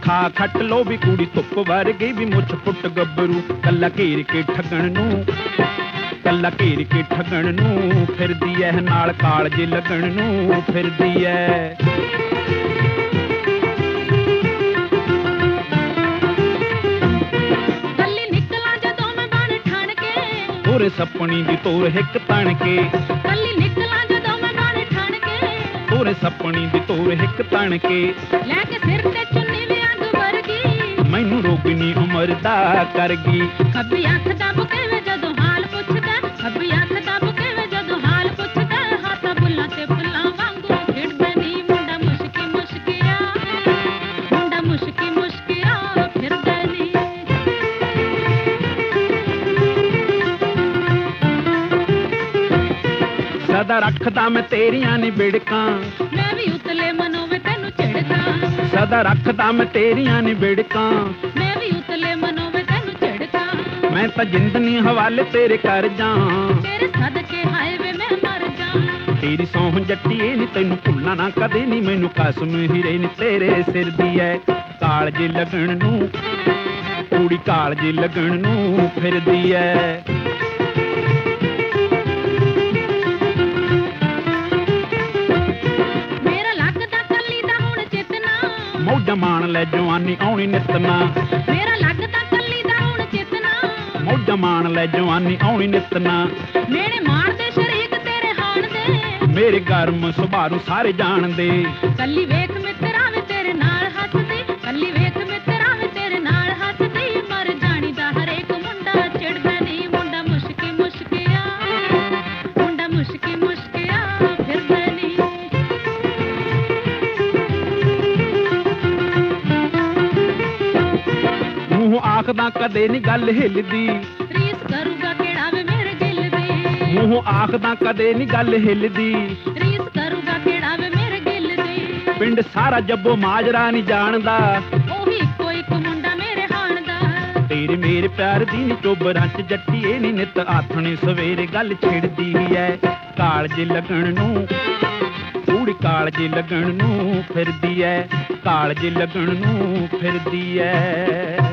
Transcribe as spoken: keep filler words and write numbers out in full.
खा खट लो भी कुड़ी धुप वर्गी भी मुछ पुट गब्बरू कला घेर के ठगण नूं कला घेर के ठगण नूं फिरदी ऐ नाल कालजे लगण नूं फिरदी ऐ। ਤੋਰੇ ਸੱਪਣੀ ਦੀ ਤੋਰ ਹਿੱਕ ਤਣ ਕੇ ਕੱਲੀ ਨਿਕਲਾਂ ਜਦੋਂ ਮੈਂ ਬਾਣੇ ਠਣ ਕੇ ਤੋਰੇ ਸੱਪਣੀ ਦੀ ਤੋਰ ਹਿੱਕ ਤਣ ਕੇ ਲੈ ਕੇ ਸਿਰ ਤੇ ਚੁੰਨੀ ਵੇ ਅੱਗ ਵਰਗੀ ਮੈਨੂੰ ਰੋਗਣੀ ਉਮਰ ਦਾ ਕਰ ਗਈ ਖੱਬੀ ਅੱਖ ਦੱਬ ਕੇ ਵੇ ਜਦੋਂ ਹਾਲ ਪੁੱਛਦਾ ਖੱਬੀ ਅੱਖ ਦੱਬ ਕੇ ਵੇ ਜਦੋਂ ਹਾਲ ਪੁੱਛਦਾ ਹੱਥਾਂ ਬੁੱਲਾਂ ਤੇ ਫੁੱਲਾਂ ਵਾਂਗੂ ਖਿੜਦਾ ਨੀ ਮੁੰਡਾ ਮੁਸ਼ਕੀ ਮੁਸ਼ਕਿਆ ਮੁੰਡਾ ਮੁਸ਼ਕੀ ਮੁਸ਼ਕਿਆ ਫਿਰਦਾ ਨੀ। ਸਦਾ ਰੱਖਦਾ ਮੈਂ ਤੇਰੀਆਂ ਨੀ ਬਿੜਕਾਂ ਮੈਂ ਵੀ ਉਤਲੇ ਮਨੋਂ ਵੇ ਤੈਨੂੰ ਝਿੜਕਾਂ ਸਦਾ ਰੱਖਦਾ ਮੈਂ ਤੇਰੀਆਂ ਨੀ ਬਿੜਕਾਂ ਮੈਂ ਵੀ ਉਤਲੇ ਮਨੋਂ ਵੇ ਤੈਨੂੰ ਝਿੜਕਾਂ ਮੈਂ ਤਾਂ ਜਿੰਦਨੀ ਹਵਾਲੇ ਤੇਰੇ ਕਰ ਜਾਂ ਤੇਰੇ ਸਦਕੇ ਹਾਏ ਵੇ ਮੈਂ ਮਰ ਜਾਂ ਤੇਰੀ ਸੌਂਹ ਜੱਟੀਏ ਨੀ ਤੈਨੂੰ ਭੁੱਲਣਾ ਨਾ ਕਦੇ ਨੀ ਮੈਨੂੰ ਕਸਮ ਹੀਰੇ ਨੀ ਤੇਰੇ ਸਿਰ ਦੀ ਐ ਕਾਲਜੇ ਲੱਗਣ ਨੂੰ ਕੁੜੀ ਕਾਲਜੇ ਲੱਗਣ ਨੂੰ ਫਿਰਦੀ ਐ। ਮੌਜਾਂ ਮਾਣ ਲੈ ਜਵਾਨੀ ਆਉਣੀ ਨਿਤਨਾ ਮੇਰਾ ਲੱਗਦਾ ਕੱਲੀ ਦਾ ਹੁਣ ਚੇਤਨਾ ਮੌਜਾਂ ਮਾਣ ਲੈ ਜਵਾਨੀ ਆਉਣੀ ਨਿਤਨਾ ਮੇਰੇ ਮਾਣਦੇ ਸ਼ਰੀਕ ਤੇਰੇ ਹਾਣ ਦੇ ਮੇਰੇ ਗਰਮ ਸੁਭਾਅ ਨੂੰ ਸਾਰੇ ਜਾਣਦੇ ਕੱਲੀ ਵੇਖ ਮਿੱਤਰਾਂ ਵੇ ਤੇਰੇ ਨਾਲ ਹੱਸਦੀ ਕੱਲੀ ਵੇਖ ਮਿੱਤਰਾਂ ਵੇ ਤੇਰੇ ਨਾਲ ਹੱਸਦੀ ਮਰ ਜਾਣੀ ਦਾ ਹਰੇਕ ਮੁੰਡਾ ਚਿੜਦਾ ਨੀ ਮੁੰਡਾ ਮੁਸ਼ਕੀ ਮੁਸ਼ਕਿਆ ਮੁੰਡਾ ਮੁਸ਼ਕੀ ਮੁਸ਼ਕਿਆ ਫਿਰਦਾ ਨੀ। ਆਖਦਾ ਕਦੇ ਨੀ ਗੱਲ ਹਿੱਲਦੀ ਰੀਸ ਕਰੂਗਾ ਕਿਹੜਾ ਵੇ ਮੇਰੇ ਦਿਲ ਦੀ ਮੂੰਹ ਆਖਦਾ ਕਦੇ ਨੀ ਗੱਲ ਹਿੱਲਦੀ ਰੀਸ ਕਰੂਗਾ ਕਿਹੜਾ ਵੇ ਮੇਰੇ ਦਿਲ ਦੀ ਪਿੰਡ ਸਾਰਾ ਜੱਬੋ ਮਾਜਰਾ ਨੀ ਜਾਣਦਾ ਉਹੀ ਇੱਕੋ ਇੱਕ ਮੁੰਡਾ ਮੇਰੇ ਹਾਣ ਦਾ ਤੇਰੇ ਮੇਰੇ ਪਿਆਰ ਦੀ ਨੀ ਚੋਬਰਾਂ ਚ ਜੱਟੀਏ ਨੀ ਨਿਤ ਆਥਣੇ ਸਵੇਰੇ ਗੱਲ ਛਿੜਦੀ ਐ ਕਾਲਜੇ ਲੱਗਣ ਨੂੰ ਕੁੜੀ ਕਾਲਜੇ ਲੱਗਣ ਨੂੰ ਫਿਰਦੀ ਐ ਕਾਲਜੇ ਲੱਗਣ ਨੂੰ ਫਿਰਦੀ ਐ।